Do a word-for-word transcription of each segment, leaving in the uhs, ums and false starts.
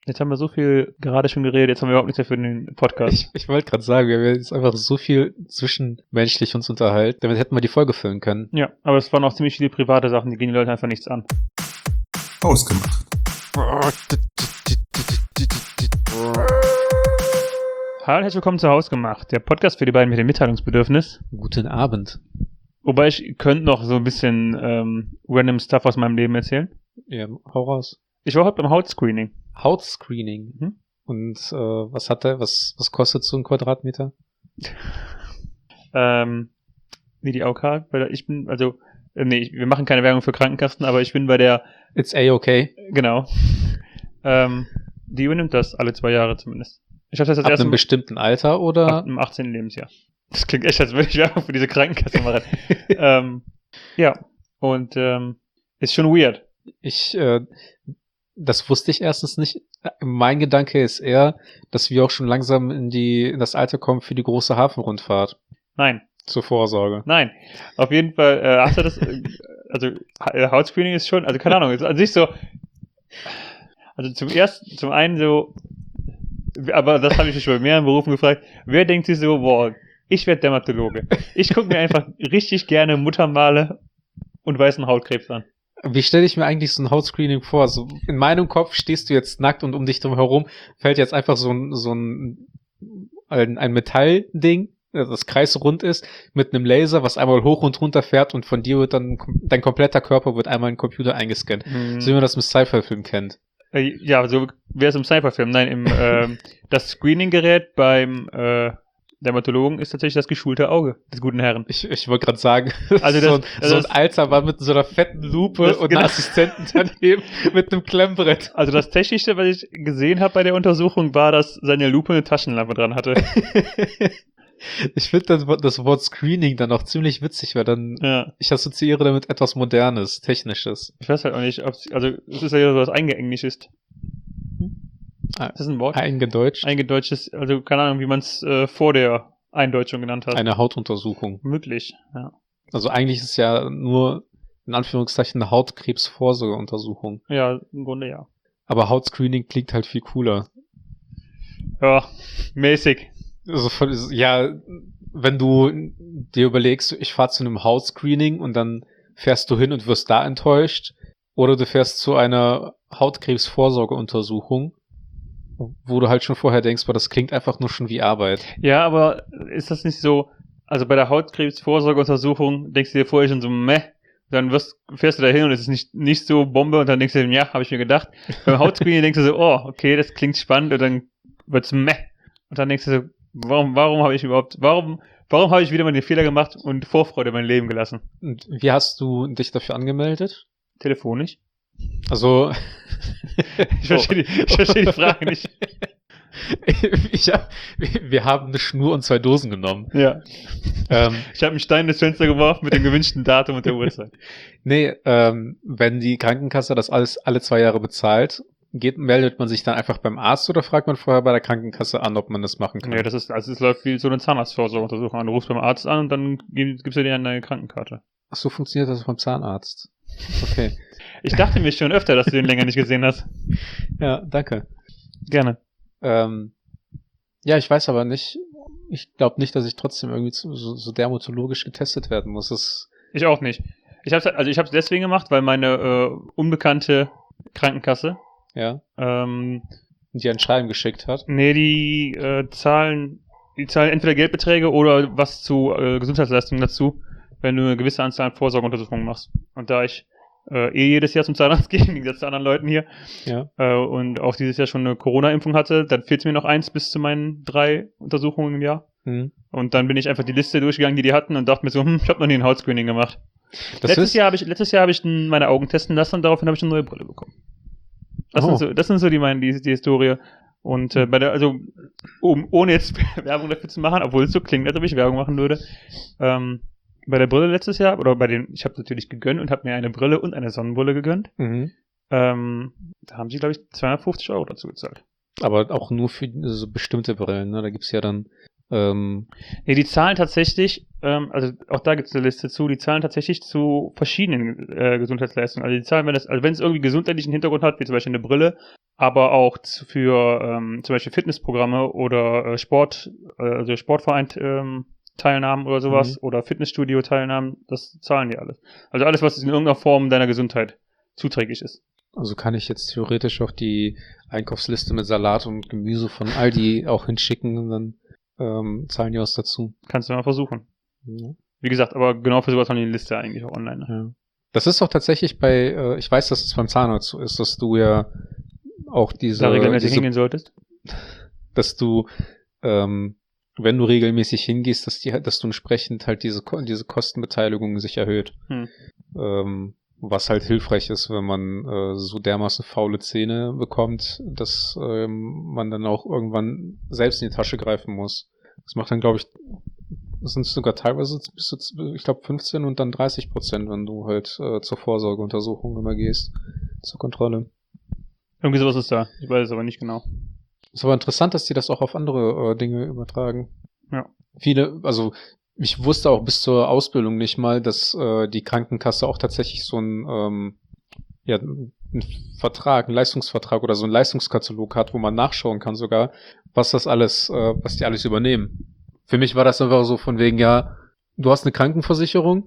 Jetzt haben wir so viel gerade schon geredet, jetzt haben wir überhaupt nichts mehr für den Podcast. Ich, ich wollte gerade sagen, wir haben jetzt einfach so viel zwischenmenschlich uns unterhalten. Damit hätten wir die Folge füllen können. Ja, aber es waren auch ziemlich viele private Sachen, die gehen die Leute einfach nichts an. Ausgemacht. Hallo, herzlich willkommen zu Hausgemacht, der Podcast für die beiden mit dem Mitteilungsbedürfnis. Guten Abend. Wobei ich könnte noch so ein bisschen ähm, random Stuff aus meinem Leben erzählen. Ja, hau raus. Ich war heute beim Hautscreening. Hautscreening. Mhm. Und äh, was hat der? Was, was kostet so ein Quadratmeter? ähm, nee, die A O K, weil ich bin, also, äh, nee, wir machen keine Werbung für Krankenkassen, aber ich bin bei der... It's A-okay. Genau. ähm, die übernimmt das alle zwei Jahre zumindest. Ich habe das jetzt Ab erst einem im, bestimmten Alter oder? ab dem achtzehnten Lebensjahr. Das klingt echt, als würde ich Werbung für diese Krankenkasse machen. ähm, ja, und ähm, ist schon weird. Ich, äh, das wusste ich erstens nicht. Mein Gedanke ist eher, dass wir auch schon langsam in die in das Alter kommen für die große Hafenrundfahrt. Nein. Zur Vorsorge. Nein. Auf jeden Fall, äh, hast du das, äh, also ha- Hautscreening ist schon, also keine Ahnung, ist an sich so, also zum ersten, zum einen so, aber das habe ich mich schon bei mehreren Berufen gefragt, wer denkt sich so, boah, ich werde Dermatologe. Ich gucke mir einfach richtig gerne Muttermale und weißen Hautkrebs an. Wie stelle ich mir eigentlich so ein Hautscreening vor? So in meinem Kopf stehst du jetzt nackt und um dich drum herum fällt jetzt einfach so ein so ein ein, ein Metallding, das kreisrund ist, mit einem Laser, was einmal hoch und runter fährt und von dir wird dann dein kompletter Körper wird einmal in den Computer eingescannt. Mhm. So wie man das im Sci-Fi-Film kennt. Äh, ja, so wäre es im Sci-Fi-Film. Nein, im ähm, das Screening-Gerät beim äh, Dermatologen ist tatsächlich das geschulte Auge des guten Herrn. Ich, ich wollte gerade sagen, Also so, das- ein, so das- ein alter Mann mit so einer fetten Lupe Das- und genau. einem Assistenten daneben mit einem Klemmbrett. Also das Technische, was ich gesehen habe bei der Untersuchung, war, dass seine Lupe eine Taschenlampe dran hatte. Ich finde das, Wort- das Wort Screening dann auch ziemlich witzig, weil dann, Ja. ich assoziiere damit etwas Modernes, Technisches. Ich weiß halt auch nicht, ob also es ist ja so was Eingeenglischt ist. Ah, Ist das ein Wort? Eingedeutscht. Eingedeutschtes, also keine Ahnung, wie man es äh, vor der Eindeutschung genannt hat. Eine Hautuntersuchung. Möglich, ja. Also eigentlich ist es ja nur, in Anführungszeichen, eine Hautkrebsvorsorgeuntersuchung. Ja, im Grunde ja. Aber Hautscreening klingt halt viel cooler. Ja, mäßig. Also, von- ja, wenn du dir überlegst, ich fahre zu einem Hautscreening und dann fährst du hin und wirst da enttäuscht, oder du fährst zu einer Hautkrebsvorsorgeuntersuchung, wo du halt schon vorher denkst, boah, das klingt einfach nur schon wie Arbeit. Ja, aber ist das nicht so, also bei der Hautkrebsvorsorgeuntersuchung denkst du dir vorher schon so, meh, dann wirst, fährst du da hin und es ist nicht, nicht so Bombe und dann denkst du dir, ja, habe ich mir gedacht. Beim Hautscreening denkst du so, oh, okay, das klingt spannend und dann wird's meh. Und dann denkst du so, warum, warum habe ich überhaupt, warum, warum habe ich wieder mal den Fehler gemacht und Vorfreude in mein Leben gelassen? Und wie hast du dich dafür angemeldet? Telefonisch? Also, Ich verstehe die, ich verstehe die Frage nicht. ich hab, wir haben eine Schnur und zwei Dosen genommen. Ja. Ähm, Ich habe einen Stein ins Fenster geworfen mit dem gewünschten Datum und der Uhrzeit. nee, ähm, wenn die Krankenkasse das alles alle zwei Jahre bezahlt, geht, meldet man sich dann einfach beim Arzt oder fragt man vorher bei der Krankenkasse an, ob man das machen kann? Ja, das ist, also es läuft wie so eine Zahnarztvorsorgeuntersuchung an. Du rufst beim Arzt an und dann gib- gibst du dir eine Krankenkarte. Ach so funktioniert das beim Zahnarzt. Okay. Ich dachte mir schon öfter, dass du den länger nicht gesehen hast. Ja, danke. Gerne. Ähm, ja, ich weiß aber nicht, ich glaube nicht, dass ich trotzdem irgendwie zu, so, so dermatologisch getestet werden muss. Das, Ich auch nicht. Ich hab's, also ich hab's deswegen gemacht, weil meine äh, unbekannte Krankenkasse, ja, ähm, die ein Schreiben geschickt hat. nee, die äh, zahlen, die zahlen entweder Geldbeträge oder was zu äh, Gesundheitsleistungen dazu, wenn du eine gewisse Anzahl an Vorsorgeuntersuchungen machst. Und da ich äh, eh jedes Jahr zum Zahnarzt gehe, im Gegensatz zu anderen Leuten hier, Ja. äh, und auch dieses Jahr schon eine Corona-Impfung hatte, dann fehlt mir noch eins bis zu meinen drei Untersuchungen im Jahr. Hm. Und dann bin ich einfach die Liste durchgegangen, die die hatten und dachte mir so, hm, ich habe noch nie ein Hautscreening gemacht. Das letztes ist, Jahr habe ich letztes Jahr habe ich n- meine Augen testen lassen und daraufhin habe ich eine neue Brille bekommen. Das Oh. sind so, das sind so die meine die, die Historie. Und äh, bei der, also um, ohne jetzt Werbung dafür zu machen, obwohl es so klingt, als ob ich Werbung machen würde, ähm, bei der Brille letztes Jahr oder bei den, ich habe natürlich gegönnt und habe mir eine Brille und eine Sonnenbrille gegönnt. mhm. Ähm, da haben sie glaube ich zweihundertfünfzig Euro dazu gezahlt. Aber auch nur für so bestimmte Brillen, ne? Da gibt's ja dann Ähm, Nee, die zahlen tatsächlich, ähm, also auch da gibt es eine Liste zu, die zahlen tatsächlich zu verschiedenen äh, Gesundheitsleistungen. Also die zahlen, wenn das, also wenn es irgendwie gesundheitlichen Hintergrund hat, wie zum Beispiel eine Brille, aber auch zu, für ähm, zum Beispiel Fitnessprogramme oder äh, Sport, äh, also Sportverein ähm, Teilnahmen oder sowas Mhm. oder Fitnessstudio-Teilnahmen, das zahlen die alles. Also alles, was in irgendeiner Form deiner Gesundheit zuträglich ist. also kann ich jetzt theoretisch auch die Einkaufsliste mit Salat und Gemüse von Aldi auch hinschicken und dann ähm, zahlen die was dazu. Kannst du mal versuchen. Ja. Wie gesagt, aber genau für sowas haben die eine Liste eigentlich auch online. Ne? Ja. Das ist doch tatsächlich bei, äh, ich weiß, dass es beim Zahnarzt so ist, dass du ja auch diese, Da regelmäßig diese hingehen solltest. dass du, ähm, wenn du regelmäßig hingehst, dass die, dass du entsprechend halt diese, Ko- diese Kostenbeteiligung sich erhöht. Hm. Ähm, was halt hilfreich ist, wenn man äh, so dermaßen faule Zähne bekommt, dass ähm, man dann auch irgendwann selbst in die Tasche greifen muss. Das macht dann, glaube ich, das sind sogar teilweise bis zu, ich glaube, fünfzehn und dann dreißig Prozent, wenn du halt äh, zur Vorsorgeuntersuchung immer gehst, zur Kontrolle. Irgendwie sowas ist da. Ich weiß es aber nicht genau. Ist aber interessant, dass die das auch auf andere äh, Dinge übertragen. Ja. Viele, also ich wusste auch bis zur Ausbildung nicht mal, dass äh, die Krankenkasse auch tatsächlich so ein ähm, ja, einen Vertrag, einen Leistungsvertrag oder so einen Leistungskatalog hat, wo man nachschauen kann sogar, was das alles, äh, was die alles übernehmen. Für mich war das einfach so von wegen, ja, du hast eine Krankenversicherung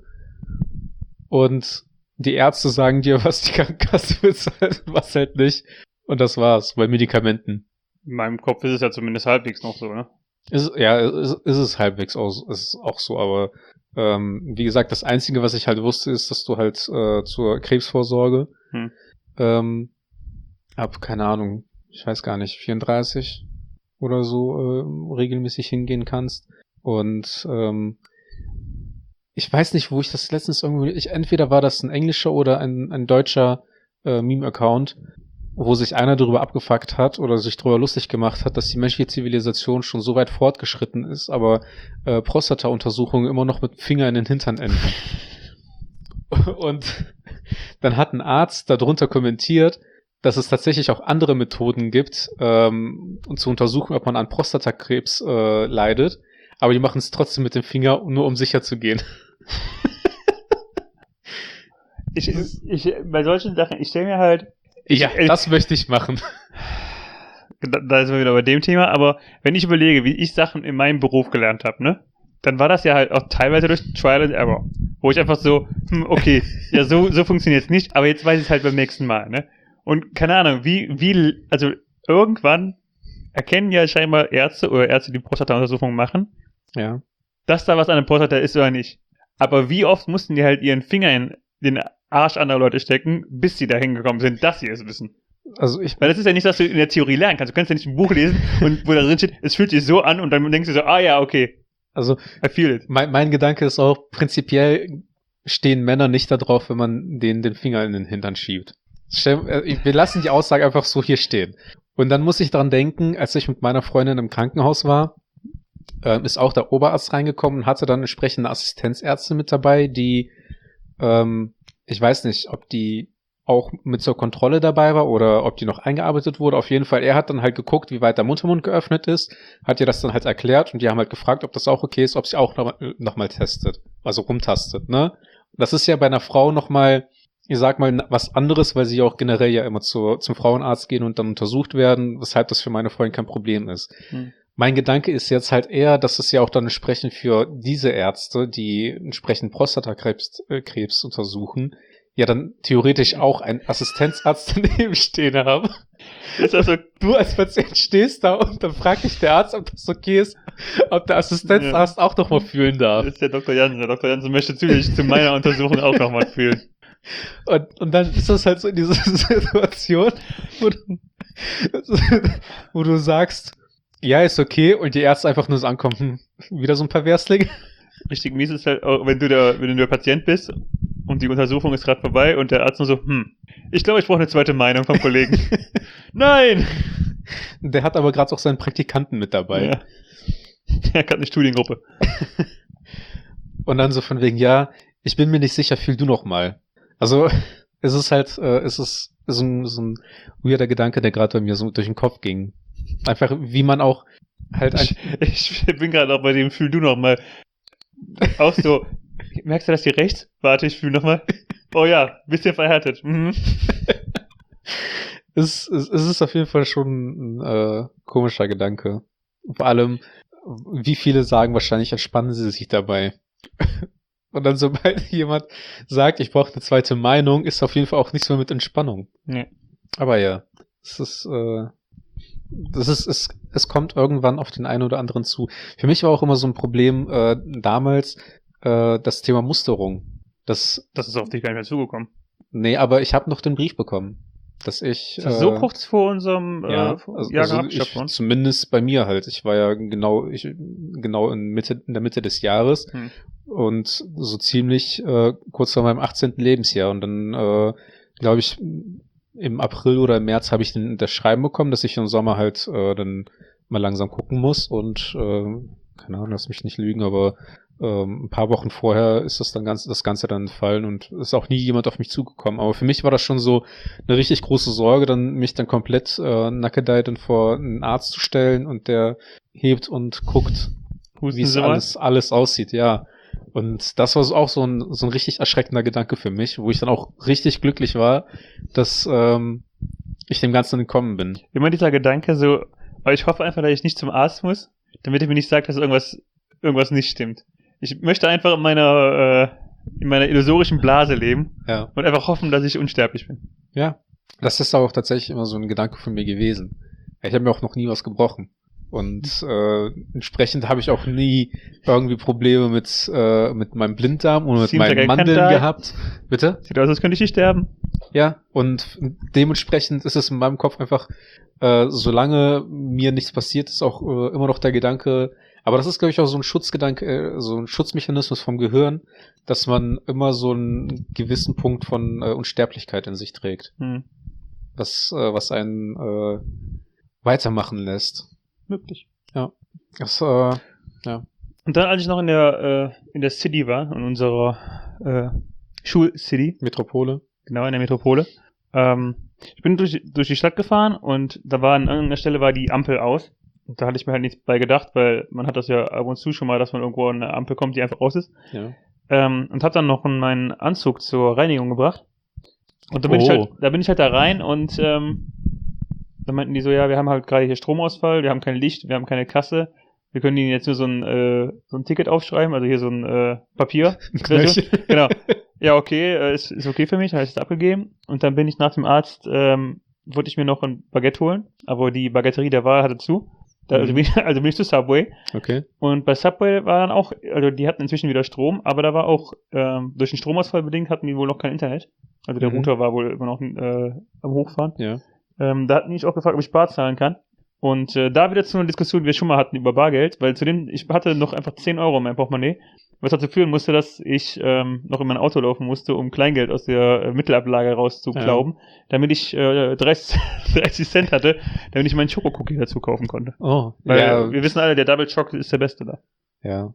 und die Ärzte sagen dir, was die Krankenkasse bezahlt, was halt nicht. Und das war's, bei Medikamenten. In meinem Kopf ist es ja zumindest halbwegs noch so, ne? Ist, ja, ist, ist es halbwegs auch, ist auch so, aber ähm, wie gesagt, das Einzige, was ich halt wusste, ist, dass du halt äh, zur Krebsvorsorge Hm. ähm, ab, keine Ahnung, ich weiß gar nicht, vierunddreißig oder so äh, regelmäßig hingehen kannst. Und ähm, ich weiß nicht, wo ich das letztens irgendwie, ich, entweder war das ein englischer oder ein, ein deutscher äh, Meme-Account, wo sich einer darüber abgefuckt hat oder sich darüber lustig gemacht hat, dass die menschliche Zivilisation schon so weit fortgeschritten ist, aber äh, Prostata-Untersuchungen immer noch mit dem Finger in den Hintern enden. Und dann hat ein Arzt darunter kommentiert, dass es tatsächlich auch andere Methoden gibt, ähm, um zu untersuchen, ob man an Prostatakrebs äh, leidet, aber die machen es trotzdem mit dem Finger, nur um sicher zu gehen. Ich, ich, bei solchen Sachen, ich stelle mir halt, Ja, Ich- das möchte ich machen. da, da sind wir wieder bei dem Thema, aber wenn ich überlege, wie ich Sachen in meinem Beruf gelernt habe, ne, dann war das ja halt auch teilweise durch Trial and Error, wo ich einfach so, hm, okay, ja, so, so funktioniert es nicht, aber jetzt weiß ich es halt beim nächsten Mal, ne? Und keine Ahnung, wie, wie, also irgendwann erkennen ja scheinbar Ärzte oder Ärzte, die Prostata-Untersuchungen machen, Ja. dass da was an der Prostata ist oder nicht. Aber wie oft mussten die halt ihren Finger in den Arsch anderer Leute stecken, bis sie da hingekommen sind, dass sie es wissen. Also ich, Weil das ist ja nicht, dass du in der Theorie lernen kannst. Du kannst ja nicht ein Buch lesen und wo da drin steht, es fühlt sich so an und dann denkst du so, ah ja, okay, also I feel it. mein, mein Gedanke ist auch, prinzipiell stehen Männer nicht da drauf, wenn man denen den Finger in den Hintern schiebt. Stell- äh, Wir lassen die Aussage einfach so hier stehen. Und dann muss ich dran denken, als ich mit meiner Freundin im Krankenhaus war, ähm, ist auch der Oberarzt reingekommen und hatte dann entsprechende Assistenzärzte mit dabei, die, ähm, ich weiß nicht, ob die auch mit zur Kontrolle dabei war oder ob die noch eingearbeitet wurde. Auf jeden Fall, er hat dann halt geguckt, wie weit der Mundmund geöffnet ist, hat ihr das dann halt erklärt und die haben halt gefragt, ob das auch okay ist, ob sie auch noch, noch mal testet, also rumtastet, ne? Das ist ja bei einer Frau noch mal, ich sag mal, was anderes, weil sie auch generell ja immer zu, zum Frauenarzt gehen und dann untersucht werden, weshalb das für meine Freundin kein Problem ist. Hm. Mein Gedanke ist jetzt halt eher, dass es ja auch dann entsprechend für diese Ärzte, die entsprechend Prostatakrebs äh, Krebs untersuchen, ja dann theoretisch auch einen Assistenzarzt daneben stehen haben. Ist das so, Du als Patient stehst da und dann fragt dich der Arzt, ob das okay ist, ob der Assistenzarzt auch noch mal fühlen darf. ist der Doktor Jansen. Der Doktor Jansen möchte zusätzlich zu meiner Untersuchung auch nochmal fühlen. Und, und dann ist das halt so in dieser Situation, wo du, wo du sagst, ja, ist okay, und die Ärzte einfach nur so ankommen, hm, wieder so ein Perversling. Richtig mies ist halt, auch, wenn du der, wenn du der Patient bist und die Untersuchung ist gerade vorbei und der Arzt nur so, hm, ich glaube, ich brauche eine zweite Meinung vom Kollegen. Nein! Der hat aber gerade auch seinen Praktikanten mit dabei. Ja. Er hat eine Studiengruppe. Und dann so von wegen, ja, ich bin mir nicht sicher, fühl du noch mal. Also, es ist halt, äh, es ist so ein, so ein weirder Gedanke, der gerade bei mir so durch den Kopf ging. Einfach, wie man auch halt ein, Ich, ich bin gerade auch bei dem, fühl du noch mal. Auch so, merkst du das hier rechts? Warte, ich fühl noch mal. Oh ja, bisschen verhärtet. Mhm. es, es, es ist auf jeden Fall schon ein äh, komischer Gedanke. Vor allem, wie viele sagen wahrscheinlich, entspannen sie sich dabei. Und dann, sobald jemand sagt, ich brauche eine zweite Meinung, ist auf jeden Fall auch nichts mehr mit Entspannung. Nee. Aber ja, es ist, äh, das ist, es, es kommt irgendwann auf den einen oder anderen zu. Für mich war auch immer so ein Problem äh, damals äh, das Thema Musterung. Das, Das ist auf dich gar nicht mehr zugekommen. nee, aber ich habe noch den Brief bekommen, dass ich Ist das so äh, kurz vor unserem ja, äh, vor- also, Jahrgang also abgeschafft ich, worden? zumindest bei mir halt. Ich war ja genau, ich genau in Mitte, in der Mitte des Jahres Hm. und so ziemlich äh, kurz vor meinem achtzehnten Lebensjahr. Und dann äh, glaube ich im April oder im März habe ich den, das Schreiben bekommen, dass ich im Sommer halt äh, dann mal langsam gucken muss und äh, keine Ahnung, lass mich nicht lügen, aber ähm, ein paar Wochen vorher ist das dann ganz, das Ganze dann entfallen und ist auch nie jemand auf mich zugekommen. Aber für mich war das schon so eine richtig große Sorge, dann mich dann komplett äh, nackedei dann vor einen Arzt zu stellen und der hebt und guckt, Husten wie es Sie mal? alles, alles aussieht, ja. Und das war so auch so ein, so ein richtig erschreckender Gedanke für mich, wo ich dann auch richtig glücklich war, dass ähm, ich dem Ganzen entkommen bin. Immer dieser Gedanke so, aber ich hoffe einfach, dass ich nicht zum Arzt muss, damit er mir nicht sagt, dass irgendwas, irgendwas nicht stimmt. Ich möchte einfach in meiner, äh, in meiner illusorischen Blase leben Ja. und einfach hoffen, dass ich unsterblich bin. Ja. Das ist aber auch tatsächlich immer so ein Gedanke von mir gewesen. Ich habe mir auch noch nie was gebrochen. Und äh, entsprechend habe ich auch nie irgendwie Probleme mit äh, mit meinem Blinddarm und mit Seems like meinen I can Mandeln die. gehabt. Bitte? Sieht aus, als könnte ich nicht sterben. Ja, und dementsprechend ist es in meinem Kopf einfach, äh, solange mir nichts passiert, ist auch äh, immer noch der Gedanke, aber das ist, glaube ich, auch so ein Schutzgedanke, äh, so ein Schutzmechanismus vom Gehirn, dass man immer so einen gewissen Punkt von äh, Unsterblichkeit in sich trägt, Hm. was, äh, was einen äh, weitermachen lässt. Möglich. Das, äh, ja. Und dann, als ich noch in der, äh, in der City war, in unserer äh, Schulcity, Metropole. genau in der Metropole, ähm, ich bin durch, durch die Stadt gefahren und da war an irgendeiner Stelle war die Ampel aus. Und da hatte ich mir halt nichts bei gedacht, weil man hat das ja ab und zu schon mal, dass man irgendwo an eine Ampel kommt, die einfach aus ist. Ja. Ähm, und habe dann noch meinen Anzug zur Reinigung gebracht. Und da bin, Oh. ich halt, da bin ich halt da rein und ähm, dann meinten die so, ja, wir haben halt gerade hier Stromausfall, wir haben kein Licht, wir haben keine Kasse. Wir können Ihnen jetzt nur so ein, äh, so ein Ticket aufschreiben, also hier so ein äh, Papier. Knöllchen. Genau. Ja, okay, äh, ist, ist okay für mich, habe ich es abgegeben. Und dann bin ich nach dem Arzt, ähm, wollte ich mir noch ein Baguette holen, aber die Baguetterie der Wahl hatte zu. Da, also, Mhm. bin ich, also bin ich zu Subway. Okay. Und bei Subway war dann auch, also die hatten inzwischen wieder Strom, aber da war auch, ähm, durch den Stromausfall bedingt hatten die wohl noch kein Internet. Also der Mhm. Router war wohl immer noch äh, am Hochfahren. Ja. Ähm, da hat mich auch gefragt, ob ich Bar zahlen kann. Und äh, da wieder zu einer Diskussion, die wir schon mal hatten über Bargeld, weil zudem, ich hatte noch einfach zehn Euro in meinem Portemonnaie, was dazu führen musste, dass ich ähm, noch in mein Auto laufen musste, um Kleingeld aus der äh, Mittelablage rauszuklauben, damit ich äh, dreißig, dreißig Cent hatte, damit ich meinen Schokocookie dazu kaufen konnte. Oh. Weil ja. wir wissen alle, der Double Chocolate ist der beste da. Ja.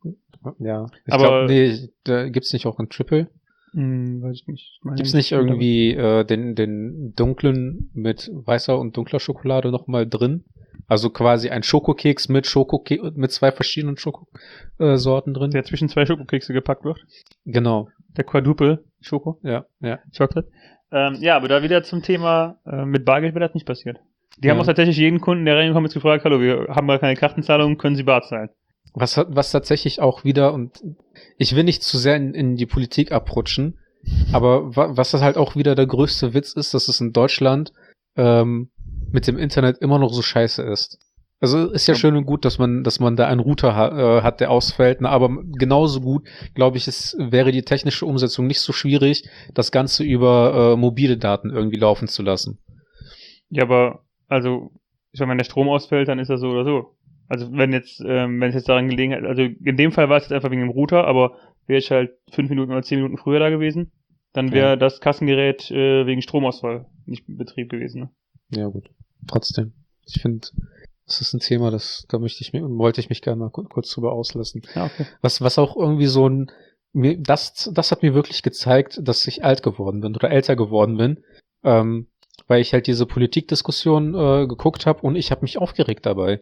Ja. Ich Aber- glaub, nee, da gibt's nicht auch ein Triple? Hm, weiß ich nicht. Ich meine, Gibt's nicht irgendwie äh, den, den dunklen mit weißer und dunkler Schokolade noch mal drin? Also quasi ein Schokokeks mit Schokoke mit zwei verschiedenen Schokosorten drin? der zwischen zwei Schokokekse gepackt wird. Genau. Der Quadruple Schoko. Ja, ja. Chocolate. Ähm, ja, aber da wieder zum Thema, äh, mit Bargeld wäre das nicht passiert. Die Ja. haben auch tatsächlich jeden Kunden, der reingekommen ist, gefragt, hallo, wir haben mal keine Kartenzahlung, können Sie bar zahlen? Was hat, was tatsächlich auch wieder, und ich will nicht zu sehr in, in die Politik abrutschen, aber wa, was das halt auch wieder der größte Witz ist, dass es in Deutschland ähm, mit dem Internet immer noch so scheiße ist. Also ist ja Ja. schön und gut, dass man, dass man da einen Router ha, äh, hat, der ausfällt, na, aber genauso gut, glaube ich, es wäre die technische Umsetzung nicht so schwierig, das Ganze über äh, mobile Daten irgendwie laufen zu lassen. Ja, aber, also, ich meine, wenn der Strom ausfällt, dann ist das so oder so. Also, wenn jetzt, ähm, wenn es jetzt daran gelegen hat, also in dem Fall war es jetzt einfach wegen dem Router, aber wäre ich halt fünf Minuten oder zehn Minuten früher da gewesen, dann wäre Ja. das Kassengerät äh, wegen Stromausfall nicht in Betrieb gewesen. Ne? Ja, gut. Trotzdem. Ich finde, das ist ein Thema, das, da möchte ich mir, wollte ich mich gerne mal ku- kurz drüber auslassen. Ja, okay. Was, was auch irgendwie so ein, mir, das, das hat mir wirklich gezeigt, dass ich alt geworden bin oder älter geworden bin. Ähm, weil ich halt diese Politikdiskussion äh, geguckt habe und ich habe mich aufgeregt dabei.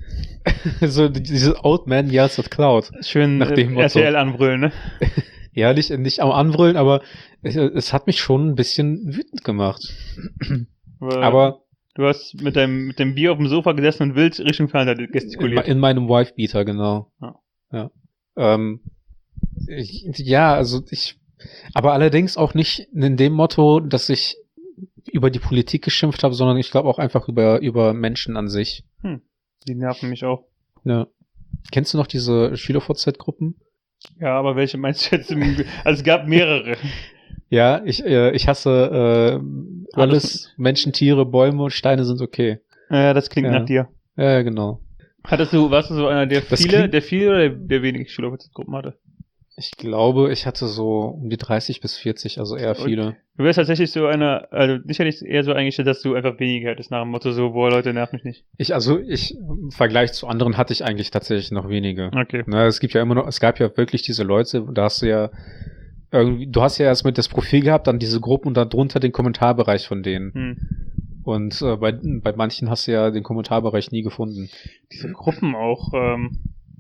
So diese Old Man Yells at Cloud. Schön Nach dem äh, Motto. R T L anbrüllen, ne? Ja, nicht, nicht am Anbrüllen, aber es, es hat mich schon ein bisschen wütend gemacht. Aber, Aber du hast mit deinem, mit dem Bier auf dem Sofa gesessen und wild Richtung Fernseher in, gestikuliert. in meinem Wife-Beater, genau. Ja. Ja. Ähm, ich, ja, also ich, aber allerdings auch nicht in dem Motto, dass ich über die Politik geschimpft habe, sondern ich glaube auch einfach über, über Menschen an sich. Hm. Die nerven mich auch. Ja. Kennst du noch diese SchülerVZ Gruppen? Ja, aber welche meinst du jetzt? Im, also es gab mehrere. Ja, ich, äh, ich hasse äh, alles, Menschen, Tiere, Bäume und Steine sind okay. Ja, das klingt Ja. nach dir. Ja, genau. Hattest du, warst du so einer, der Das viele, klingt- der viele oder der, der wenig SchülerVZ-Gruppen hatte? Ich glaube, ich hatte so um die dreißig bis vierzig, also eher viele. Du wärst tatsächlich so einer, also sicherlich eher so eingestellt, dass du einfach weniger hättest nach dem Motto so, boah, Leute, nerv mich nicht. Ich, also ich, im Vergleich zu anderen hatte ich eigentlich tatsächlich noch wenige. Okay. Na, es gibt ja immer noch, es gab ja wirklich diese Leute, da hast du ja irgendwie, du hast ja erst mit das Profil gehabt, dann diese Gruppen und dann drunter den Kommentarbereich von denen. Hm. Und äh, bei, bei manchen hast du ja den Kommentarbereich nie gefunden. Diese Gruppen auch, ähm,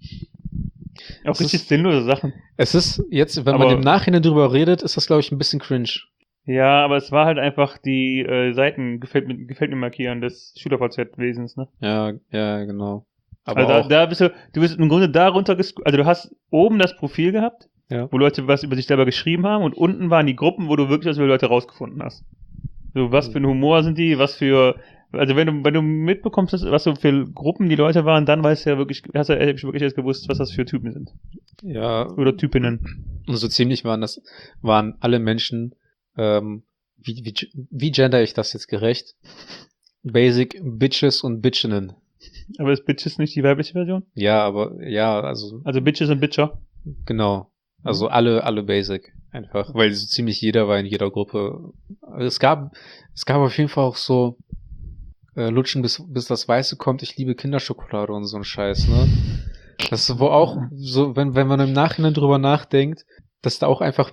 auch Es richtig ist- sinnlose Sachen. Es ist jetzt, wenn Aber- man im Nachhinein drüber redet, ist das, glaube ich, ein bisschen cringe. Ja, aber es war halt einfach die äh, Seiten gefällt mir, gefällt mir markieren des SchülerVZ-Wesens, ne? Ja, ja, genau. Aber Also da, auch, da bist du, du bist im Grunde darunter, ges also du hast oben das Profil gehabt, Ja. wo Leute was über sich selber geschrieben haben und unten waren die Gruppen, wo du wirklich was über Leute rausgefunden hast. So, was für ein Humor sind die, was für, also wenn du, wenn du mitbekommst, was so für Gruppen die Leute waren, dann weißt du ja wirklich, hast du ja wirklich erst gewusst, was das für Typen sind. ja, Oder Typinnen. und so ziemlich waren das, waren alle Menschen, ähm, wie, wie, wie gender ich das jetzt gerecht? Basic Bitches und Bitchinnen. Aber ist Bitches nicht die weibliche Version? Ja, aber, ja, also, Also Bitches und Bitcher. genau. Also alle, alle Basic. Einfach. Weil so ziemlich jeder war in jeder Gruppe. Also es gab, es gab auf jeden Fall auch so, äh, Lutschen bis, bis das Weiße kommt, ich liebe Kinderschokolade und so ein Scheiß, ne? Das ist wo auch, so, wenn, wenn man im Nachhinein drüber nachdenkt, dass da auch einfach,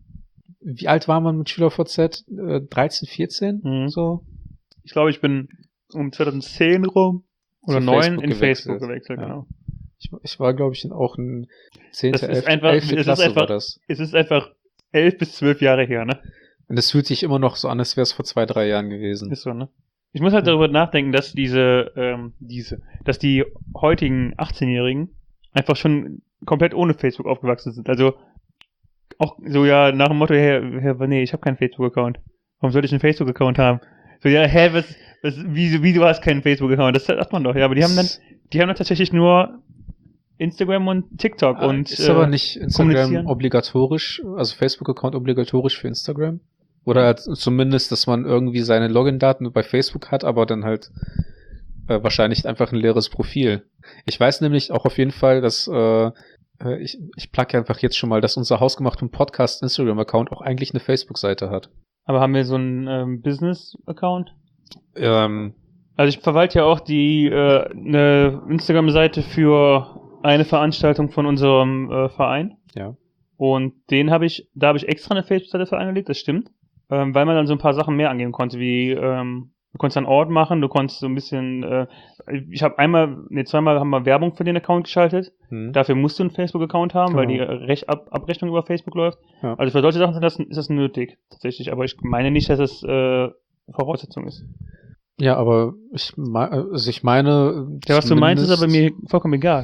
wie alt war man mit SchülerVZ? Äh, dreizehn, vierzehn? Mhm. So? Ich glaube, ich bin um zweitausendzehn rum oder Zu neun Facebook in gewechselt. Facebook gewechselt, Ja. genau. Ich, ich war, glaube ich, auch ein zehnte, Das ist elfte, einfach- elfte es ist Klasse einfach- war das. Es ist einfach elf bis zwölf Jahre her, ne? Und es fühlt sich immer noch so an, als wäre es vor zwei, drei Jahren gewesen. Ist so, ne? Ich muss halt darüber nachdenken, dass diese, ähm, diese, dass die heutigen achtzehnjährigen einfach schon komplett ohne Facebook aufgewachsen sind. Also auch so ja nach dem Motto, Herr, Herr nee, ich habe keinen Facebook-Account. Warum sollte ich einen Facebook-Account haben? So, ja, hä, was, was, wie, wie du hast keinen Facebook-Account? Das sagt man doch, ja, aber die haben dann, die haben dann tatsächlich nur Instagram und TikTok Ah, und ist aber äh, nicht Instagram kommunizieren. obligatorisch, also Facebook-Account obligatorisch für Instagram? Oder halt zumindest, dass man irgendwie seine Login-Daten bei Facebook hat, aber dann halt äh, wahrscheinlich einfach ein leeres Profil. Ich weiß nämlich auch auf jeden Fall, dass äh, äh, ich, ich plugge einfach jetzt schon mal, dass unser hausgemachten Podcast Instagram-Account auch eigentlich eine Facebook-Seite hat. aber haben wir so einen ähm, Business-Account? Ähm, Also ich verwalte ja auch die äh, eine Instagram-Seite für eine Veranstaltung von unserem äh, Verein. ja. Und den habe ich, da habe ich extra eine Facebook-Seite für angelegt, das stimmt. Ähm, weil man dann so ein paar Sachen mehr angeben konnte, wie ähm, du konntest einen Ort machen, du konntest so ein bisschen, äh, ich habe einmal, nee, zweimal haben wir Werbung für den Account geschaltet. Hm. Dafür musst du einen Facebook-Account haben, weil die Genau. Rech Ab Abrechnung über Facebook läuft. Ja. Also für solche Sachen sind das, ist das nötig, tatsächlich. Aber ich meine nicht, dass es äh, Voraussetzung ist. Ja, aber ich, me- also ich meine. Ja, was du meinst, ist aber zumindest- mir vollkommen egal.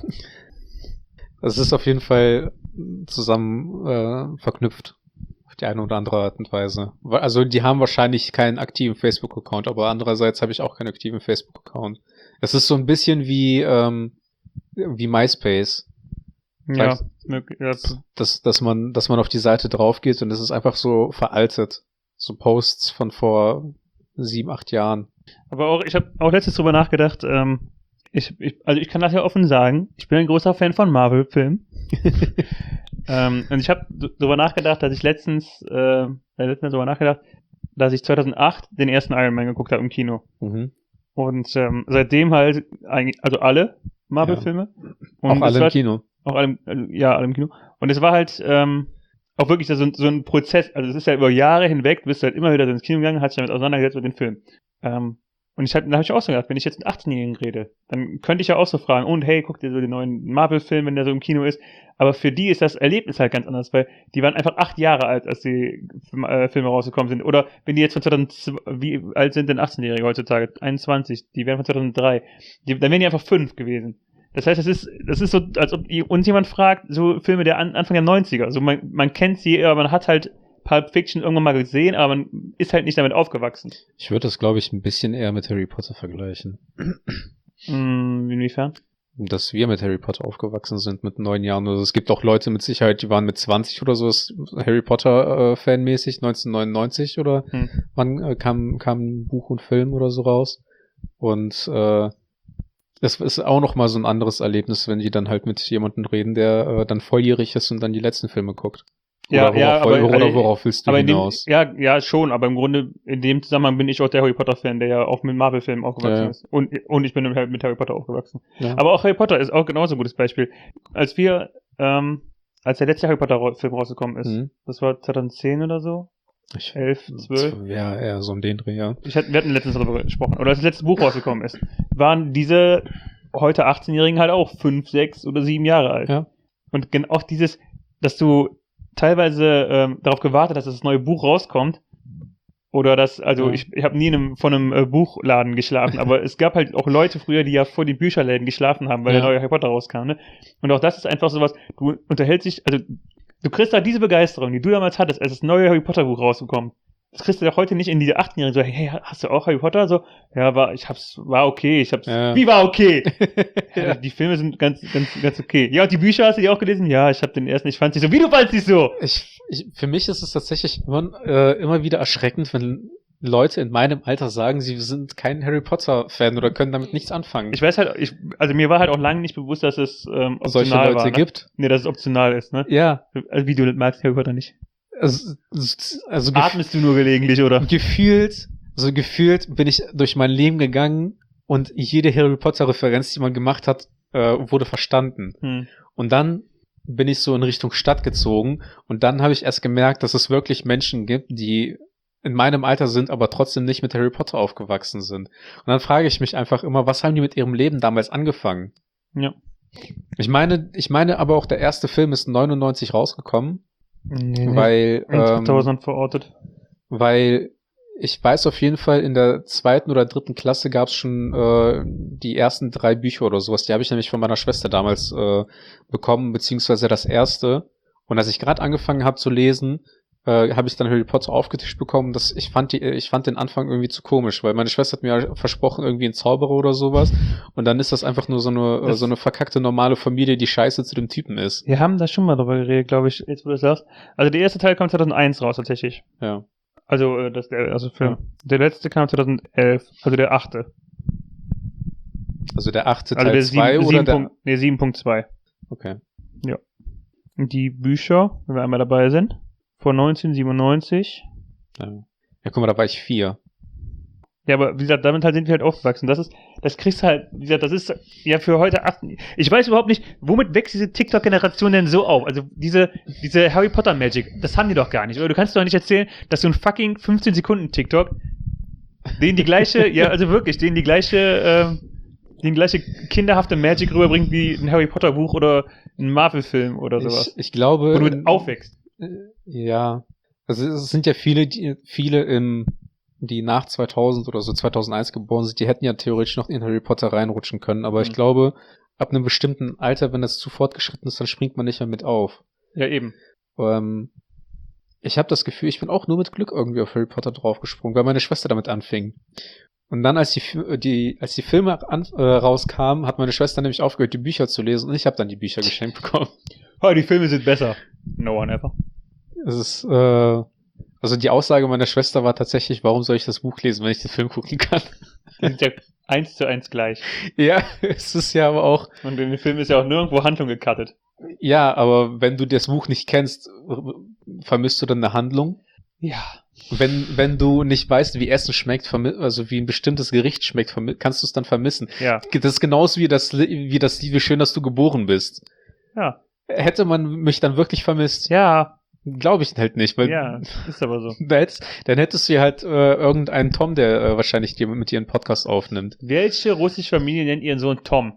Es ist auf jeden Fall zusammen äh, verknüpft. Auf die eine oder andere Art und Weise. Wa- Also die haben wahrscheinlich keinen aktiven Facebook-Account, aber andererseits habe ich auch keinen aktiven Facebook-Account. Es ist so ein bisschen wie, ähm, wie MySpace. Ja, Vielleicht- möglich. Ja, Dass, dass man, dass man auf die Seite drauf geht und es ist einfach so veraltet. So Posts von vor sieben, acht Jahren. aber auch, ich habe auch letztens drüber nachgedacht, ähm, ich, ich, also ich kann das ja offen sagen, ich bin ein großer Fan von Marvel-Filmen. ähm, und ich habe darüber nachgedacht, dass ich letztens, äh, letztens darüber nachgedacht, dass ich zweitausendacht den ersten Iron Man geguckt habe im Kino. Mhm. Und ähm, seitdem halt, eigentlich, also alle Marvel-Filme. Und Auch es alle war, im Kino. Auch alle, im- also, ja, alle im Kino. Und es war halt, ähm, auch wirklich so, so ein Prozess, also es ist ja über Jahre hinweg, du bist halt immer wieder so ins Kino gegangen, hast dich damit auseinandergesetzt mit dem Film. Ähm, und ich hab, da habe ich auch so gedacht, wenn ich jetzt mit achtzehnjährigen rede, dann könnte ich ja auch so fragen, und hey, guck dir so den neuen Marvel-Film, wenn der so im Kino ist. Aber für die ist das Erlebnis halt ganz anders, weil die waren einfach acht Jahre alt, als die äh, Filme rausgekommen sind. Oder wenn die jetzt von zweitausendzwei, wie alt sind denn achtzehnjährige heutzutage? einundzwanzig, die wären von zweitausenddrei. Die, dann wären die einfach fünf gewesen. Das heißt, es ist, das ist so, als ob uns jemand fragt, so Filme der an, Anfang der neunziger. Also man, man kennt sie, aber man hat halt Pulp Fiction irgendwann mal gesehen, aber man ist halt nicht damit aufgewachsen. Ich würde das, glaube ich, ein bisschen eher mit Harry Potter vergleichen. Mm, inwiefern? Dass wir mit Harry Potter aufgewachsen sind mit neun Jahren. Also es gibt auch Leute mit Sicherheit, die waren mit zwanzig oder so, ist Harry Potter äh, fanmäßig, neunzehnhundertneunundneunzig oder Hm. wann äh, kam, kam ein Buch und Film oder so raus. Und äh, das ist auch noch mal so ein anderes Erlebnis, wenn die dann halt mit jemandem reden, der äh, dann volljährig ist und dann die letzten Filme guckt. Oder, Ja, worauf, ja, aber, oder also, worauf willst du aber in dem, hinaus? ja, ja, schon, aber im Grunde, in dem Zusammenhang bin ich auch der Harry Potter-Fan, der ja auch mit Marvel-Filmen aufgewachsen Ja, ja. ist. Und, und ich bin mit mit Harry Potter aufgewachsen. Ja. Aber auch Harry Potter ist auch genauso ein gutes Beispiel. Als wir, ähm, als der letzte Harry Potter-Film rausgekommen ist, Mhm. das war zweitausendzehn oder so, Ich, elf, zwölf. Ja, eher so um den Dreh, ja. Ich hatte, wir hatten letztens darüber gesprochen, oder als das letzte Buch rausgekommen ist, waren diese heute achtzehnjährigen halt auch fünf, sechs oder sieben Jahre alt. Ja. Und gen- auch dieses, dass du teilweise ähm, darauf gewartet hast, dass das neue Buch rauskommt, oder dass, also Ja. ich, ich habe nie in einem, von einem äh, Buchladen geschlafen, aber es gab halt auch Leute früher, die ja vor den Bücherläden geschlafen haben, weil Ja. der neue Harry Potter rauskam, ne? Und auch das ist einfach sowas, du unterhältst dich, also du kriegst halt diese Begeisterung, die du damals hattest, als das neue Harry Potter Buch rausgekommen. Das kriegst du doch heute nicht in diese achtzehnjährigen so, hey, hast du auch Harry Potter? So, ja, war, ich hab's, war okay, ich hab's, Ja. wie war okay? Ja, Ja. die Filme sind ganz, ganz, ganz okay. Ja, und die Bücher hast du die auch gelesen? Ja, ich habe den ersten, ich fand sie so, wie du fandst sie so? Ich, ich, für mich ist es tatsächlich immer, äh, immer wieder erschreckend, wenn Leute in meinem Alter sagen, sie sind kein Harry Potter-Fan oder können damit nichts anfangen. Ich weiß halt, ich, also mir war halt auch lange nicht bewusst, dass es ähm, optional Solche Leute war, ne? gibt. Nee, dass es optional ist, ne? Ja. Also wie, du magst Harry Potter nicht. Also, also gef Atmest du nur gelegentlich, oder? gefühlt, so gefühlt bin ich durch mein Leben gegangen und jede Harry Potter-Referenz, die man gemacht hat, äh, wurde verstanden. Hm. Und dann bin ich so in Richtung Stadt gezogen und dann habe ich erst gemerkt, dass es wirklich Menschen gibt, die in meinem Alter sind, aber trotzdem nicht mit Harry Potter aufgewachsen sind. Und dann frage ich mich einfach immer, was haben die mit ihrem Leben damals angefangen? Ja. Ich meine, ich meine aber auch, der erste Film ist neunundneunzig rausgekommen, Nee, weil, in ähm, zweitausend verortet. weil ich weiß auf jeden Fall, in der zweiten oder dritten Klasse gab es schon äh, die ersten drei Bücher oder sowas. Die habe ich nämlich von meiner Schwester damals äh, bekommen, beziehungsweise das erste. Und als ich gerade angefangen habe zu lesen, äh, habe ich dann Harry Potter aufgetischt bekommen. Das, ich fand die, ich fand den Anfang irgendwie zu komisch, weil meine Schwester hat mir versprochen, irgendwie ein Zauberer oder sowas. Und dann ist das einfach nur so eine, äh, Das- so eine verkackte normale Familie, die scheiße zu dem Typen ist. Wir haben da schon mal drüber geredet, glaube ich, jetzt wo du das sagst. Also der erste Teil kam zweitausendeins raus, tatsächlich. Ja. Also, äh, das der erste Film. Ja. Der letzte kam zweitausendelf, also der achte. Also der achte Also Teil der zwei sieben, oder sieben der... Punkt, nee, sieben Punkt zwei. Okay. Und die Bücher, wenn wir einmal dabei sind, von neunzehnhundertsiebenundneunzig. Ja. Ja, guck mal, da war ich vier. Ja, aber wie gesagt, damit halt sind wir halt aufgewachsen. Das ist, das kriegst du halt, wie gesagt, das ist ja für heute acht. Ich weiß überhaupt nicht, womit wächst diese TikTok-Generation denn so auf? Also diese, diese Harry Potter Magic, das haben die doch gar nicht. Oder du kannst doch nicht erzählen, dass so ein fucking fünfzehn Sekunden TikTok, denen die gleiche, ja, also wirklich, denen die gleiche, ähm, den gleiche kinderhafte Magic rüberbringt wie ein Harry Potter Buch oder ein Marvel-Film oder sowas. Ich, ich glaube... Wo du mit aufwächst. Ja, also es sind ja viele, die, viele im, die nach zweitausend oder so zweitausendeins geboren sind, die hätten ja theoretisch noch in Harry Potter reinrutschen können, aber Mhm. ich glaube, ab einem bestimmten Alter, wenn das zu fortgeschritten ist, dann springt man nicht mehr mit auf. Ja, eben. Ähm, ich habe das Gefühl, ich bin auch nur mit Glück irgendwie auf Harry Potter draufgesprungen, weil meine Schwester damit anfing. Und dann, als die, Fi- die, als die Filme an, äh, rauskamen, hat meine Schwester nämlich aufgehört, die Bücher zu lesen und ich habe dann die Bücher geschenkt bekommen. Oh, die Filme sind besser. No one ever. Es ist, äh, also die Aussage meiner Schwester war tatsächlich, warum soll ich das Buch lesen, wenn ich den Film gucken kann? Die sind ja eins zu eins gleich. Ja, es ist ja aber auch, Und in dem Film ist ja auch nirgendwo Handlung gecuttet. ja, aber wenn du das Buch nicht kennst, vermisst du dann eine Handlung? Ja. Wenn, wenn du nicht weißt, wie Essen schmeckt, vermi- also wie ein bestimmtes Gericht schmeckt, vermi- kannst du es dann vermissen. Ja. Das ist genauso wie das, wie das, wie schön, dass du geboren bist. Ja. Hätte man mich dann wirklich vermisst? Ja. Glaube ich halt nicht, weil Ja, ist aber so. da hättest, dann hättest du ja halt äh, irgendeinen Tom, der äh, wahrscheinlich dir mit dir einen Podcast aufnimmt. Welche russische Familie nennt ihren Sohn Tom?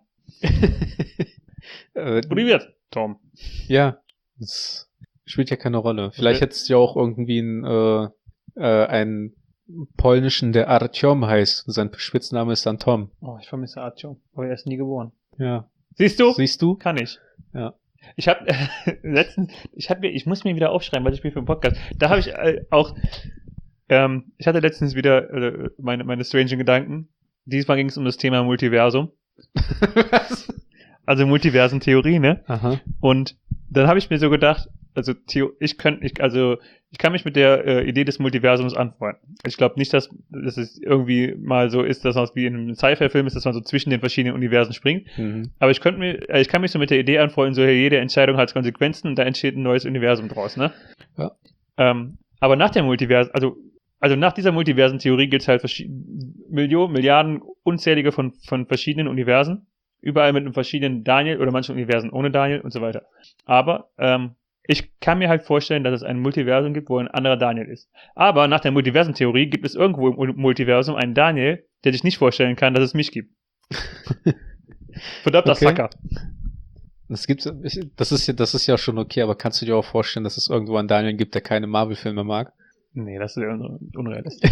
äh, Privet, Tom. ja, das spielt ja keine Rolle. Vielleicht Okay. hättest du ja auch irgendwie einen, äh, äh, einen polnischen, der Artyom heißt. Sein Spitzname ist dann Tom. Oh, ich vermisse Artyom, aber er ist nie geboren. Ja. Siehst du? Siehst du? Kann ich. Ja. Ich habe letztens, ich habe mir, ich muss mir wieder aufschreiben, was ich mir für einen Podcast. Da habe ich äh, auch, ähm, ich hatte letztens wieder äh, meine meine strangen Gedanken. Diesmal ging es um das Thema Multiversum, Was? also Multiversentheorie, ne? Aha. Und dann habe ich mir so gedacht, also Theo, ich könnte, ich, also ich kann mich mit der äh, Idee des Multiversums anfreunden. Ich glaube nicht, dass, dass es irgendwie mal so ist, dass man wie in einem Sci-Fi-Film ist, dass man so zwischen den verschiedenen Universen springt. Mhm. Aber ich könnte mir, äh, ich kann mich so mit der Idee anfreunden, so hey, jede Entscheidung hat Konsequenzen und da entsteht ein neues Universum draus, ne? Ja. Ähm, aber nach der Multiversen, also also nach dieser Multiversentheorie gibt es halt verschi- Millionen, Milliarden, unzählige von von verschiedenen Universen, überall mit einem verschiedenen Daniel oder manchen Universen ohne Daniel und so weiter. Aber ähm, ich kann mir halt vorstellen, dass es ein Multiversum gibt, wo ein anderer Daniel ist. Aber nach der Multiversentheorie gibt es irgendwo im Multiversum einen Daniel, der sich nicht vorstellen kann, dass es mich gibt. Verdammter Okay. Sucker. Das gibt's, ich, das ist ja, das ist ja schon okay, aber kannst du dir auch vorstellen, dass es irgendwo einen Daniel gibt, der keine Marvel-Filme mag? Nee, das ist ja un- unrealistisch.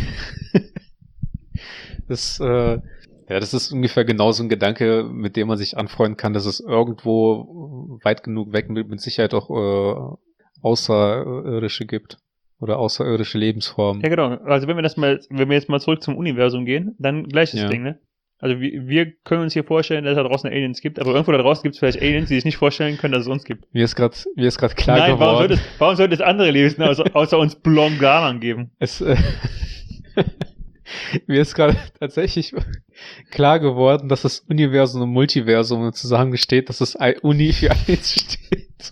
Das, äh, ja, das ist ungefähr genauso ein Gedanke, mit dem man sich anfreunden kann, dass es irgendwo weit genug weg mit, mit Sicherheit auch äh, Außerirdische gibt. Oder außerirdische Lebensformen. Ja, genau. Also wenn wir das mal, wenn wir jetzt mal zurück zum Universum gehen, dann gleiches Ja. Ding, ne? Also wir, wir können uns hier vorstellen, dass es da draußen Aliens gibt, aber irgendwo da draußen gibt es vielleicht Aliens, die sich nicht vorstellen können, dass es uns gibt. Mir ist gerade mir ist gerade klar Nein, warum geworden. sollte, es, warum sollte es andere Lebenswesen außer, außer uns Blongaran geben? Es, äh, mir ist gerade tatsächlich klar geworden, dass das Universum und Multiversum zusammengesteht, dass das I- Uni für eins steht.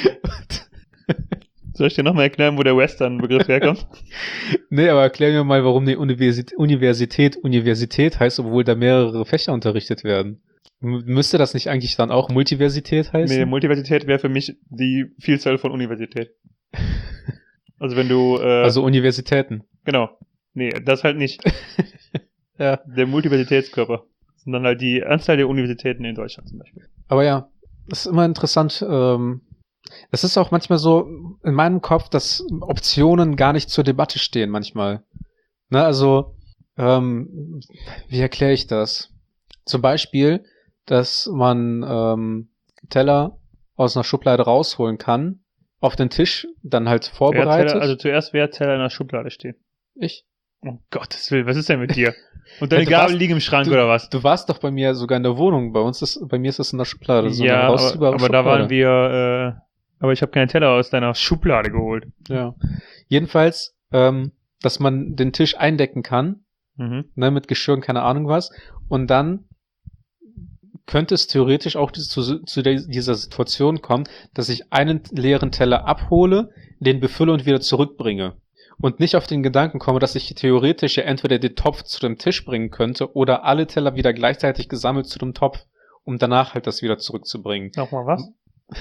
Soll ich dir nochmal erklären, wo der Western-Begriff herkommt? Nee, aber erklär mir mal, warum die Universität Universität Universität heißt, obwohl da mehrere Fächer unterrichtet werden. M- müsste das nicht eigentlich dann auch Multiversität heißen? Nee, Multiversität wäre für mich die Vielzahl von Universität. Also wenn du, äh, also Universitäten. genau. Nee, das halt nicht. Ja. Der Multiversitätskörper. Sondern halt die Anzahl der Universitäten in Deutschland zum Beispiel. Aber ja, das ist immer interessant. Ähm, das ist auch manchmal so in meinem Kopf, dass Optionen gar nicht zur Debatte stehen manchmal. Ne, also, ähm, wie erkläre ich das? Zum Beispiel, dass man ähm, Teller aus einer Schublade rausholen kann, auf den Tisch dann halt Wer vorbereitet. Teller, also zuerst wer Teller in der Schublade stehen. ich. Um Gottes Willen, was ist denn mit dir? Und deine Ja, du Gabel warst- liegen im Schrank du- oder was? Du warst doch bei mir sogar in der Wohnung. Bei uns ist, bei mir ist das in der Schublade. So Ja, eine aber, rausziehbare aber da Schublade. waren wir, äh, aber ich habe keine Teller aus deiner Schublade geholt. Ja. Jedenfalls, ähm, dass man den Tisch eindecken kann, Mhm. ne, mit Geschirr und keine Ahnung was. Und dann könnte es theoretisch auch zu, zu der, dieser Situation kommen, dass ich einen leeren Teller abhole, den befülle und wieder zurückbringe. Und nicht auf den Gedanken komme, dass ich theoretisch ja entweder den Topf zu dem Tisch bringen könnte oder alle Teller wieder gleichzeitig gesammelt zu dem Topf, um danach halt das wieder zurückzubringen. Nochmal was?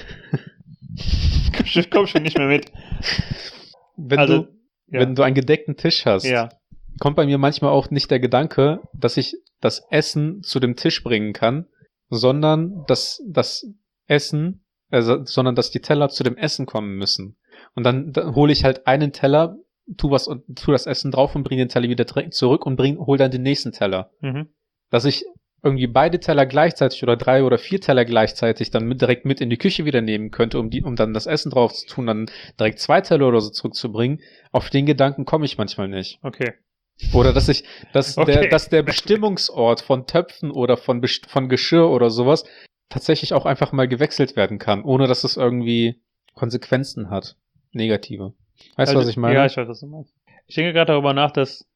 komm, schon, komm schon nicht mehr mit. Wenn Also, du, ja. wenn du einen gedeckten Tisch hast, Ja. kommt bei mir manchmal auch nicht der Gedanke, dass ich das Essen zu dem Tisch bringen kann, sondern dass das Essen, also, sondern dass die Teller zu dem Essen kommen müssen. Und dann, dann hole ich halt einen Teller, tu was und tu das Essen drauf und bring den Teller wieder dr- zurück und bring, hol dann den nächsten Teller. Mhm. Dass ich irgendwie beide Teller gleichzeitig oder drei oder vier Teller gleichzeitig dann mit, direkt mit in die Küche wieder nehmen könnte, um die, um dann das Essen drauf zu tun, dann direkt zwei Teller oder so zurückzubringen. Auf den Gedanken komme ich manchmal nicht. Okay. Oder dass ich, dass Okay. der, dass der Bestimmungsort von Töpfen oder von, Best- von Geschirr oder sowas tatsächlich auch einfach mal gewechselt werden kann, ohne dass es irgendwie Konsequenzen hat. Negative. Weißt du, also, was ich meine? Ja, ich weiß, was du meinst. Ich denke gerade darüber nach, dass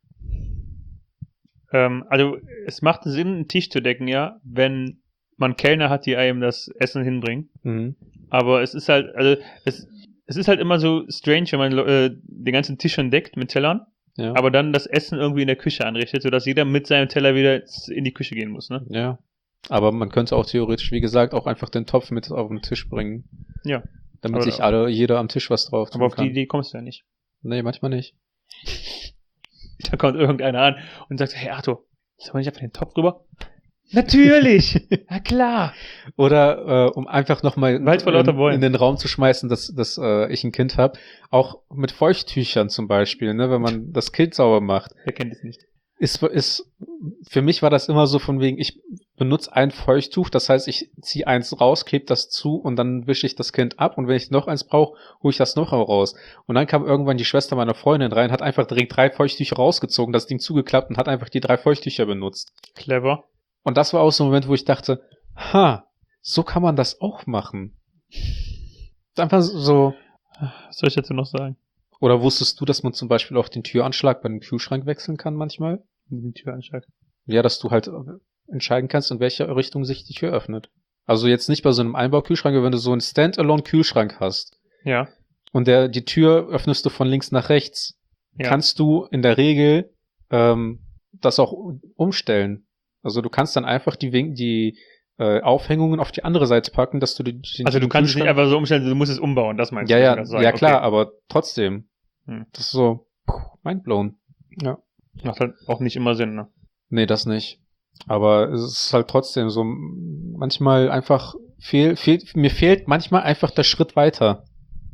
ähm, also es macht Sinn, einen Tisch zu decken, ja, wenn man Kellner hat, die einem das Essen hinbringen. Mhm. Aber es ist halt, also es, es ist halt immer so strange, wenn man äh, den ganzen Tisch schon deckt mit Tellern, Ja. aber dann das Essen irgendwie in der Küche anrichtet, sodass jeder mit seinem Teller wieder in die Küche gehen muss, ne? Ja. Aber man könnte auch theoretisch, wie gesagt, auch einfach den Topf mit auf den Tisch bringen. Ja. damit Aber- sich alle, jeder am Tisch was drauf tun Aber auf kann. die Idee kommst du ja nicht. Nee, manchmal nicht. Da kommt irgendeiner an und sagt, hey Arthur, sollen wir nicht einfach den Topf rüber? Natürlich! Na klar! Oder äh, um einfach nochmal Wald vor lauter in, Bäumen. in den Raum zu schmeißen, dass, dass äh, ich ein Kind habe, auch mit Feuchttüchern zum Beispiel, ne, wenn man das Kind sauber macht. Wer kennt es nicht? Ist, ist, für mich war das immer so von wegen, ich benutze ein Feuchttuch, das heißt, ich ziehe eins raus, klebe das zu und dann wische ich das Kind ab und wenn ich noch eins brauche, hole ich das noch raus. Und dann kam irgendwann die Schwester meiner Freundin rein, hat einfach direkt drei Feuchttücher rausgezogen, das Ding zugeklappt und hat einfach die drei Feuchttücher benutzt. Clever. Und das war auch so ein Moment, wo ich dachte, ha, so kann man das auch machen. Einfach so. Was soll ich dazu noch sagen? Oder wusstest du, dass man zum Beispiel auch den Türanschlag bei einem Kühlschrank wechseln kann manchmal? Die Tür anschlag. Ja, dass du halt entscheiden kannst, in welche Richtung sich die Tür öffnet. Also jetzt nicht bei so einem Einbaukühlschrank, aber wenn du so einen Standalone-Kühlschrank hast Ja. und der, die Tür öffnest du von links nach rechts, Ja. kannst du in der Regel ähm, das auch umstellen. Also du kannst dann einfach die, Win- die äh, Aufhängungen auf die andere Seite packen, dass du die, den Also du den kannst es nicht Kühlschrank- einfach so umstellen, du musst es umbauen, das meinst Ja, du? ja, das sagen. ja klar, Okay. aber trotzdem. Hm. Das ist so puh, mindblown. Ja. Macht halt auch nicht immer Sinn, ne? Nee, das nicht. Aber es ist halt trotzdem so, manchmal einfach fehl, fehlt, mir fehlt manchmal einfach der Schritt weiter.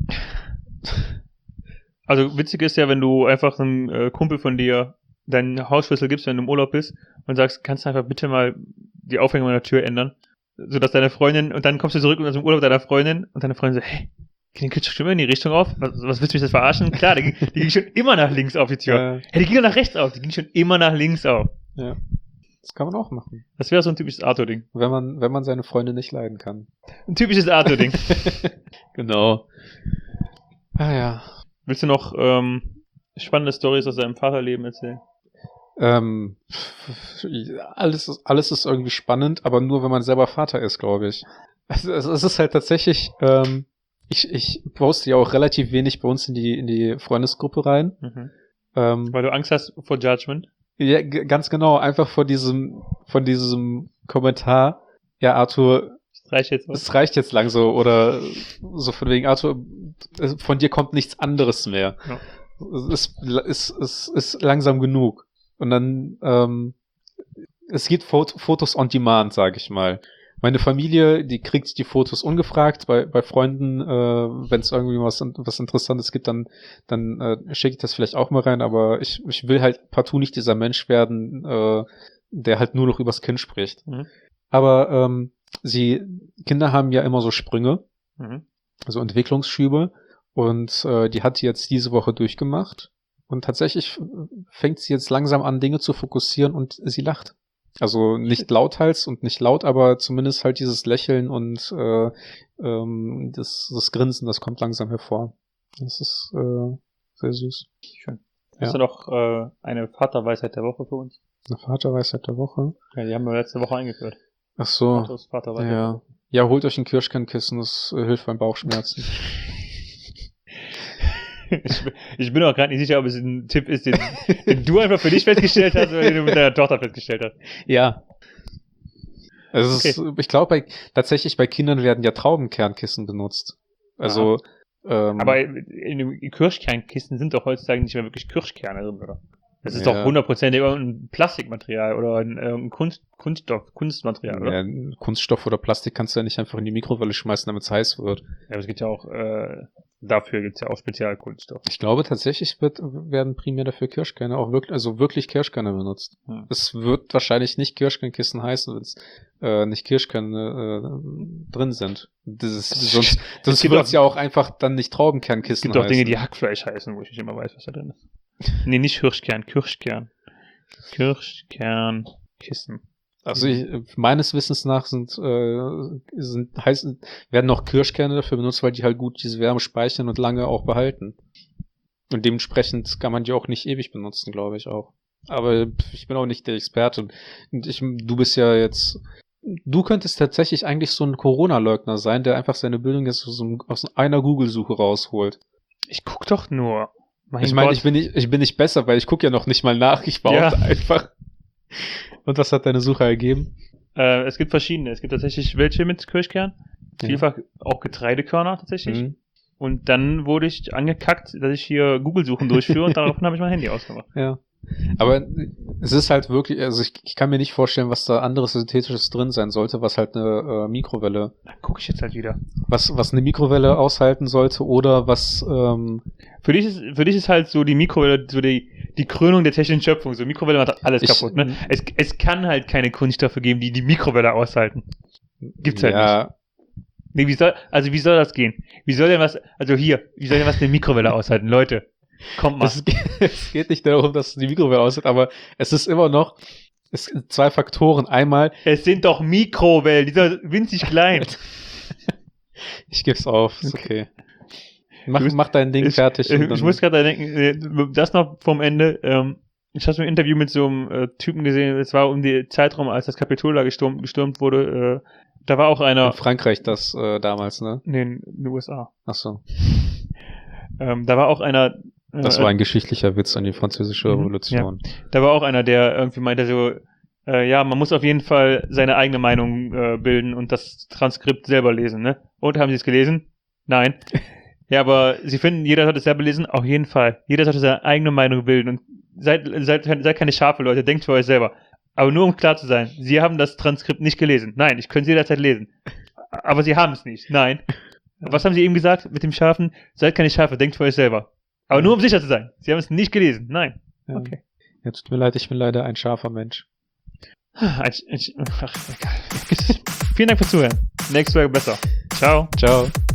Also witzig ist ja, wenn du einfach einem äh, Kumpel von dir deinen Hausschlüssel gibst, wenn du im Urlaub bist und sagst, kannst du einfach bitte mal die Aufhängung an der Tür ändern, sodass deine Freundin, und dann kommst du zurück aus dem Urlaub deiner Freundin und deine Freundin so, hey, geht den Kühlschrank schon immer in die Richtung auf? Was, was willst du mich das verarschen? Klar, die, ging- die ging schon immer nach links auf die Tür. Äh, Hey, die ging doch nach rechts auf, die ging schon immer nach links auf. ja. Das kann man auch machen. Das wäre so ein typisches Arthur-Ding. Wenn man, wenn man seine Freunde nicht leiden kann. Ein typisches Arthur-Ding. Genau. Ah ja. Willst du noch ähm, spannende Storys aus deinem Vaterleben erzählen? Ähm, alles, ist, alles ist irgendwie spannend, aber nur wenn man selber Vater ist, glaube ich. Also, es es ist halt tatsächlich, ähm, ich, ich poste ja auch relativ wenig bei uns in die, in die Freundesgruppe rein. Mhm. Ähm, Weil du Angst hast vor Judgment? ja, g- ganz genau, einfach vor diesem, von diesem Kommentar, ja, Arthur, Das reicht jetzt was. es reicht jetzt lang so, oder so von wegen, Arthur, es- von dir kommt nichts anderes mehr. Ja. Es ist, es ist, ist langsam genug. Und dann, ähm, es gibt Fot- Fotos on Demand, sag ich mal. Meine Familie, die kriegt die Fotos ungefragt. Bei, bei Freunden, äh, wenn es irgendwie was, was Interessantes gibt, dann, dann äh, schicke ich das vielleicht auch mal rein. Aber ich, ich will halt partout nicht dieser Mensch werden, äh, der halt nur noch übers Kind spricht. Mhm. Aber ähm, sie, Kinder haben ja immer so Sprünge, Mhm. so Entwicklungsschübe. Und äh, die hat die jetzt diese Woche durchgemacht. Und tatsächlich fängt sie jetzt langsam an, Dinge zu fokussieren und sie lacht. Also nicht lauthals und nicht laut, aber zumindest halt dieses Lächeln und äh, ähm, das, das Grinsen, das kommt langsam hervor. Das ist äh, sehr süß. Schön. Ja. Hast du noch äh, eine Vaterweisheit der Woche für uns? Eine Vaterweisheit der Woche. Ja, die haben wir letzte Woche eingeführt. Ach so. Arthurs Vaterweisheit. Ja. Ja, holt euch ein Kirschkernkissen, das äh, hilft beim Bauchschmerzen. Ich, bin- ich bin auch gerade nicht sicher, ob es ein Tipp ist, den, den du einfach für dich festgestellt hast oder den du mit deiner Tochter festgestellt hast. Ja. Also es ist, ich glaube, bei, tatsächlich bei Kindern werden ja Traubenkernkissen benutzt. Also, ähm, Aber in dem Kirschkernkissen sind doch heutzutage nicht mehr wirklich Kirschkerne drin, oder? Das ist Ja. doch hundertprozentig irgendein Plastikmaterial oder ein, ein Kunst, Kunststoff, Kunstmaterial, oder? ja, Kunststoff oder Plastik kannst du ja nicht einfach in die Mikrowelle schmeißen, damit es heiß wird. Ja, aber es gibt ja auch, äh, dafür gibt's ja auch Spezialkunststoff. Ich glaube tatsächlich wird, werden primär dafür Kirschkerne auch wirklich, also wirklich Kirschkerne benutzt. Hm. Es wird wahrscheinlich nicht Kirschkernkissen heißen, wenn es äh, nicht Kirschkerne äh, drin sind. Das ist, sonst, das gibt wird auch- ja auch einfach dann nicht Es Traubenkernkissen gibt auch Dinge, heißen. die Hackfleisch heißen, wo ich nicht immer weiß, was da drin ist. Nee, nicht Kirschkern, Kirschkern. Kirschkernkissen. Also ich, meines Wissens nach sind, äh, sind heißen, werden noch Kirschkerne dafür benutzt, weil die halt gut diese Wärme speichern und lange auch behalten. Und dementsprechend kann man die auch nicht ewig benutzen, glaube ich auch. Aber ich bin auch nicht der Experte. Und ich, du bist ja jetzt, du könntest tatsächlich eigentlich so ein Corona-Leugner sein, der einfach seine Bildung jetzt aus, so- aus einer Google-Suche rausholt. Ich guck doch nur. Mein ich meine, Gott. ich bin nicht, ich bin nicht besser, weil ich gucke ja noch nicht mal nach. Ich behaupte Ja. einfach. Und was hat deine Suche ergeben? Äh, es gibt verschiedene. Es gibt tatsächlich welche mit Kirschkern. Ja. Vielfach auch Getreidekörner tatsächlich. Mhm. Und dann wurde ich angekackt, dass ich hier Google-Suchen durchführe und daraufhin habe ich mein Handy ausgemacht. Ja. Aber es ist halt wirklich, also ich, ich kann mir nicht vorstellen, was da anderes Synthetisches drin sein sollte, was halt eine äh, Mikrowelle, Da gucke ich jetzt halt wieder. was was eine Mikrowelle aushalten sollte oder was, ähm, Für dich ist, für dich ist halt so die Mikrowelle so die, die Krönung der technischen Schöpfung. So Mikrowelle macht alles Ich- kaputt, ne? Es, es kann halt keine Kunststoffe geben, die die Mikrowelle aushalten. Gibt's halt ja, nicht. Nee, wie soll, also wie soll das gehen? Wie soll denn was, also hier, wie soll denn was eine Mikrowelle aushalten? Leute, kommt mal. Es, geht- es geht nicht darum, dass die Mikrowelle aussieht, aber es ist immer noch, es sind zwei Faktoren. Einmal, Es sind doch Mikrowellen, die sind winzig klein. ich geb's auf, ist okay. Mach, Du bist- mach dein Ding ich, fertig. Ich, und dann- ich muss gerade denken, äh, das noch vom Ende. Ähm, ich habe so ein Interview mit so einem äh, Typen gesehen, es war um die Zeitraum, als das Kapitol da gestürmt, gestürmt wurde. Äh, da war auch einer, in Frankreich das äh, damals, ne? nee, in den U S A. Ach so. Ähm, da war auch einer, äh, Das war ein geschichtlicher Witz an die französische Mhm, Revolution. da war auch einer, der irgendwie meinte so, äh, ja, man muss auf jeden Fall seine eigene Meinung äh, bilden und das Transkript selber lesen, ne? Und haben Sie es gelesen? Nein. Ja, aber Sie finden, jeder sollte es selber lesen? Auf jeden Fall. Jeder sollte seine eigene Meinung bilden und seid, seid, seid keine Schafe, Leute, denkt für euch selber. Aber nur um klar zu sein, Sie haben das Transkript nicht gelesen. Nein, ich könnte es jederzeit lesen. Aber Sie haben es nicht. Nein. Was haben Sie eben gesagt mit dem Schafen? Seid keine Schafe, denkt für euch selber. Aber nur um sicher zu sein. Sie haben es nicht gelesen. Nein. Ja. Okay. Ja, tut mir leid, ich bin leider ein scharfer Mensch. Ein, ein, ach, egal. Vielen Dank fürs Zuhören. Nächste Woche besser. Ciao. Ciao.